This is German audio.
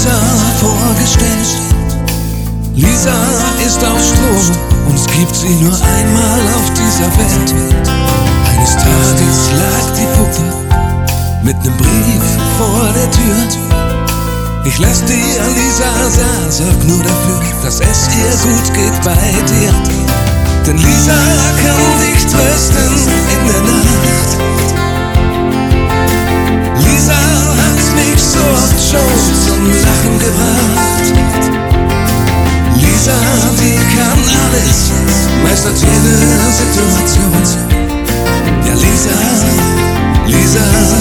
Lisa vorgestellt. Lisa ist auf Stroh und es gibt sie nur einmal auf dieser Welt. Eines Tages lag die Puppe mit nem Brief vor der Tür. Ich lass dir Lisa sagen, sorg nur dafür, dass es ihr gut geht bei dir. Denn Lisa kann dich trösten in der Nacht. Lisa hat mich so oft schon zum Lachen gebracht. Lisa, die kann alles, meistert jede Situation. Ja, Lisa, Lisa